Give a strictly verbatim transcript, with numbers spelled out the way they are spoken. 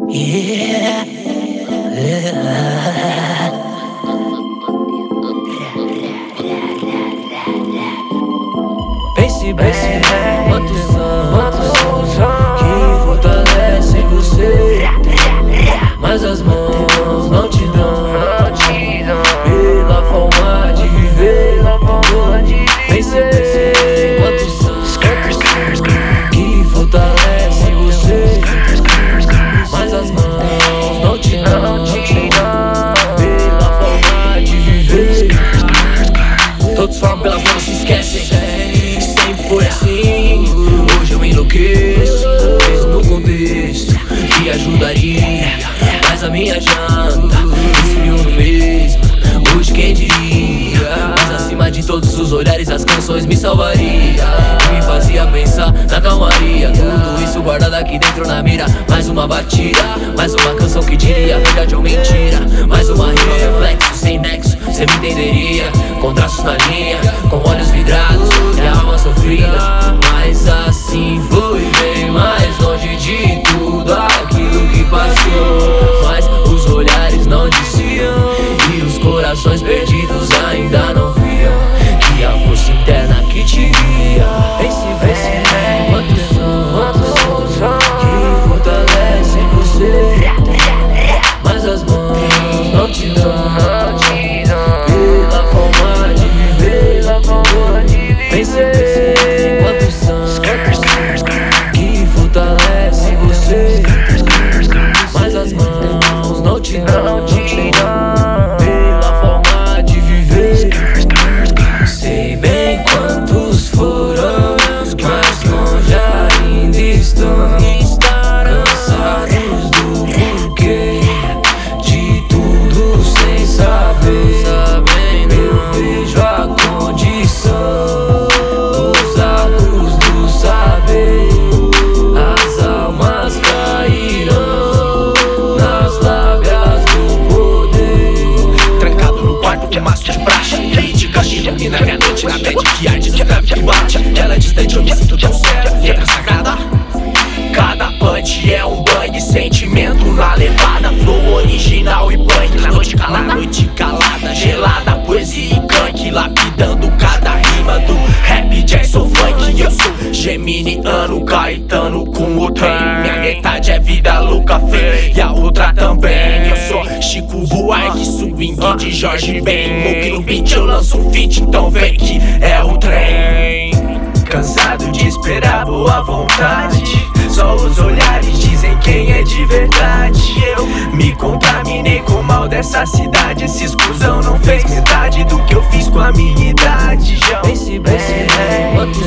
Yeah. Pense, pense, quanto são, quanto são que fortalecem você, mas as mãos não te dão pela forma de viver. Pense, pense, quanto são que fortalecem você, mas as mãos não te dão pela forma de viver. Todos falam pelas mãos, se esquecem. Sempre foi assim. Hoje eu enlouqueço, mesmo no contexto que ajudaria, mas a minha janta esfriou no mesmo. Hoje quem diria, mas acima de todos os olhares as canções me salvaria e me fazia pensar na calmaria. Tudo isso guardado aqui dentro na mira. Mais uma batida, mais uma canção que diria verdade ou mentira. Mais uma rima reflexo, sem nexo, cê me entenderia. Com traços na linha, com olhos vidrados e a alma sofrida. Mas assim foi bem mais longe de tudo aquilo que passou. Mas os olhares não diziam e os corações perdidos ainda não viam que a força interna que te guia. Pense, pense, quantos são, quantos são que fortalecem você, mas as mãos não te dão pela forma de viver. Pense, pense, quantos são que fortalecem você, mas as mãos não te dão pela forma de viver. Sei bem quantos foram, mas longe ainda estão, cansados do porquê de tudo sem saber. Eu vejo a condição dos atos do saber. As almas cairão nas lábias do poder. Trancado no quarto com maço de praxe, crítica que ilumina minha noite na mente que arde no grave que bate. Ela é distante, eu me sinto tão sério, letra sagrada. Cada punch é um banho, sentimento na levada. Flow original e punk, na noite calada, na noite calada, gelada, poesia e gank, lapidando cada rima do rap, jazz ou funk. Eu sou geminiano, Caetano com o trem. Minha metade é vida louca, fé, e a outra também. Eu sou Chico Buarque, swing de Jorge Ben. Moque no beat, eu lanço um feat, então vem que é o trem. Cansado de esperar boa vontade, só os olhares dizem quem é de verdade. Eu me contaminei com o mal dessa cidade. Esse escusão não fez metade do que eu fiz com a minha idade. Já Pense, pense, quantos